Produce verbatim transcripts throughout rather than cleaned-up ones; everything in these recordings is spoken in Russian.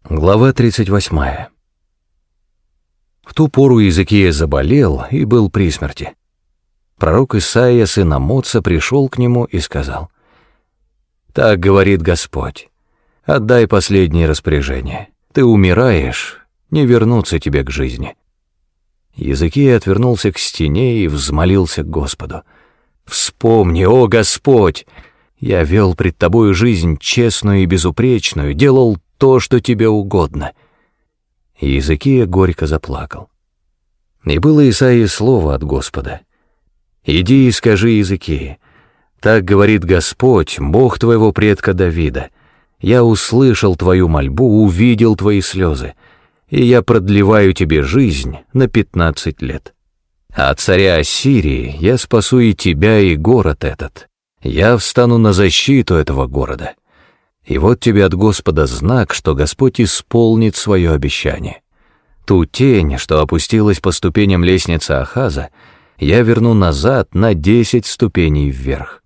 Глава тридцать восьмая. В ту пору Иезекия заболел и был при смерти. Пророк Исаия, сын Амоца, пришел к нему и сказал: «Так говорит Господь, отдай последнее распоряжение. Ты умираешь, не вернуться тебе к жизни». Иезекия отвернулся к стене и взмолился к Господу: «Вспомни, о Господь! Я вел пред Тобою жизнь честную и безупречную, делал то, что Тебе угодно». Иезекия горько заплакал. И было Исаии слово от Господа: «Иди и скажи Иезекии: так говорит Господь, Бог твоего предка Давида: я услышал твою мольбу, увидел твои слезы, и я продлеваю тебе жизнь на пятнадцать лет. А от царя Ассирии я спасу и тебя, и город этот. Я встану на защиту этого города. И вот тебе от Господа знак, что Господь исполнит свое обещание. Ту тень, что опустилась по ступеням лестницы Ахаза, я верну назад на десять ступеней вверх».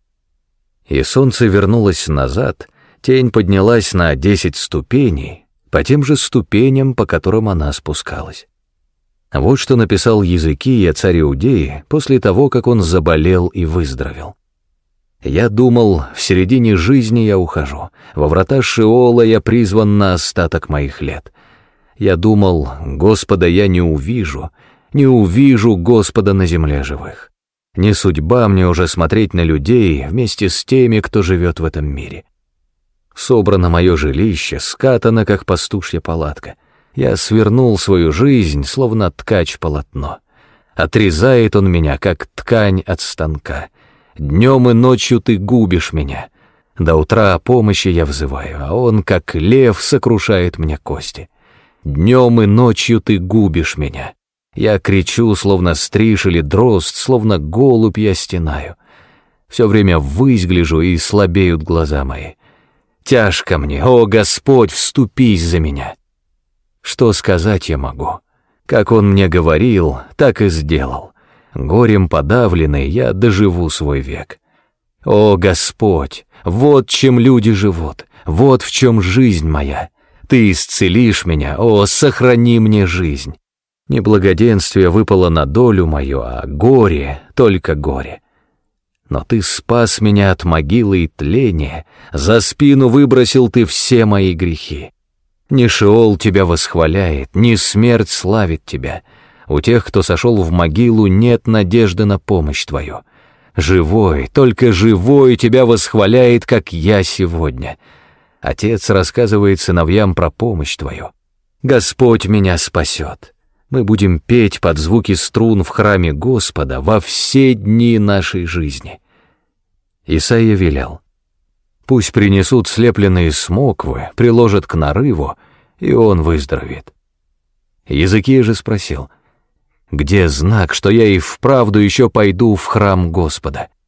И солнце вернулось назад, тень поднялась на десять ступеней, по тем же ступеням, по которым она спускалась. Вот что написал Иезекия, царь Иудеи, после того, как он заболел и выздоровел. «Я думал, в середине жизни я ухожу, во врата Шеола я призван на остаток моих лет. Я думал, Господа я не увижу, не увижу Господа на земле живых. Не судьба мне уже смотреть на людей вместе с теми, кто живет в этом мире. Собрано мое жилище, скатано, как пастушья палатка. Я свернул свою жизнь, словно ткач полотно. Отрезает он меня, как ткань от станка. Днем и ночью ты губишь меня. До утра о помощи я взываю, а он, как лев, сокрушает мне кости. Днем и ночью ты губишь меня. Я кричу, словно стриж или дрозд, словно голубь я стенаю. Все время ввысь гляжу, и слабеют глаза мои. Тяжко мне, о Господь, вступись за меня». Что сказать я могу? Как он мне говорил, так и сделал. Горем подавленный я доживу свой век. О Господь, вот чем люди живут, вот в чем жизнь моя. Ты исцелишь меня, о, сохрани мне жизнь. Не благоденствие выпало на долю мою, а горе, только горе. Но ты спас меня от могилы и тления, за спину выбросил ты все мои грехи. Ни Шеол тебя восхваляет, ни смерть славит тебя. У тех, кто сошел в могилу, нет надежды на помощь твою. Живой, только живой тебя восхваляет, как я сегодня. Отец рассказывает сыновьям про помощь твою. Господь меня спасет. Мы будем петь под звуки струн в храме Господа во все дни нашей жизни». Исаия велел: «Пусть принесут слепленные смоквы, приложат к нарыву, и он выздоровеет». Иезекия же спросил: «Где знак, что я и вправду еще пойду в храм Господа?»